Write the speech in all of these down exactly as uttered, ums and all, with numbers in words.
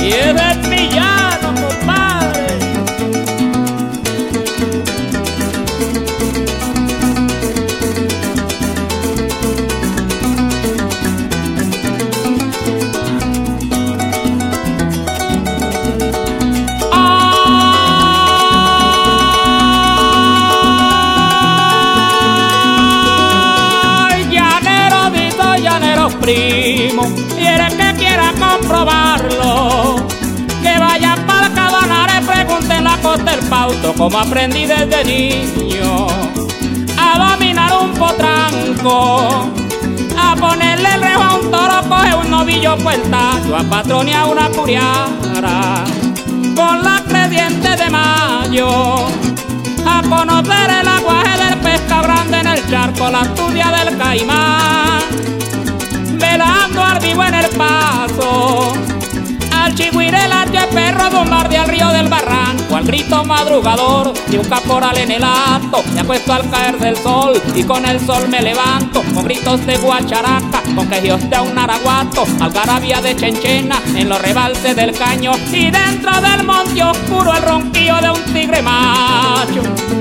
Y es el villano, compadre. Primo, y el que quiera comprobarlo, que vaya para el Cabanare, pregunten a Costa el Pauto, como aprendí desde niño a dominar un potranco, a ponerle el rejo a un toro, coge un novillo puertacho, a patronear una curiara con la creciente de mayo, a conocer el aguaje del pesca grande en el charco, la estudia del caimán, velando al vivo en el paso, al chigüire el hacha perro bombarde al río del barranco, al grito madrugador de un caporal en el acto, me acuesto al caer del sol y con el sol me levanto, con gritos de guacharaca, con quejios de un araguato, algarabía de chenchena en los rebalses del caño, y dentro del monte oscuro el ronquillo de un tigre macho.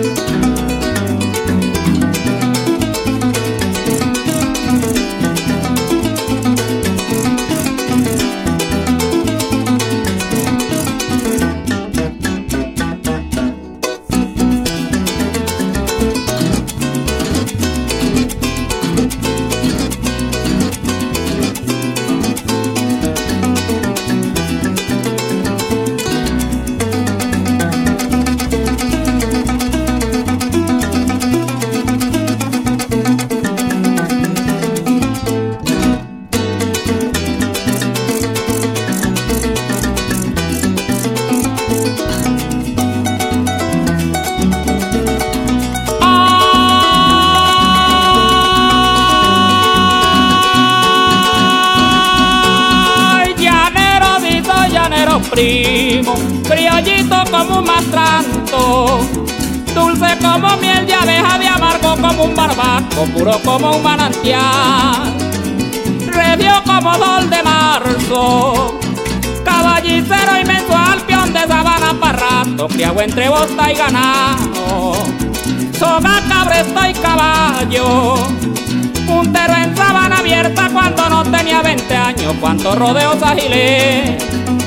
Primo, criollito como un mastranto, dulce como miel de abeja, de amargo como un barbaco, puro como un manantial, redio como sol de marzo, caballicero y mensual, peón de sabana para rato, criado entre bosta y ganado, soga, cabresto y caballo, puntero en sabana abierta cuando no tenía veinte años, cuantos rodeos agilé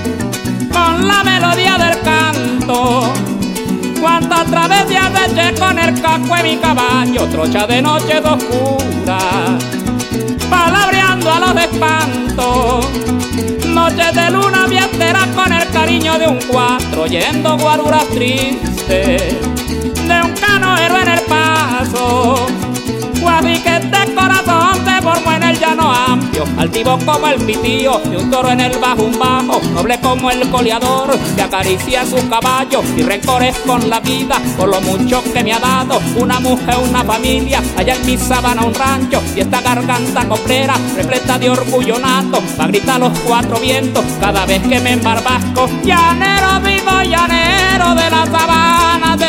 con la melodía del canto, cuántas travesías eché con el casco de mi caballo, trocha de noches oscuras, palabreando a los espantos, noches de luna fiestera con el cariño de un cuatro, oyendo guaruras tristes de un canoero en el paso, guajiques de corazón se formó en el llano amplio, altivo como el pitío de un toro en el bajo un bajo, noble como el coleador que acaricia su caballo, y rencores con la vida por lo mucho que me ha dado, una mujer, una familia, allá en mi sabana un rancho, y esta garganta coplera repleta de orgullo nato, pa' gritar los cuatro vientos cada vez que me embarbasco, llanero vivo, llanero de la sabana de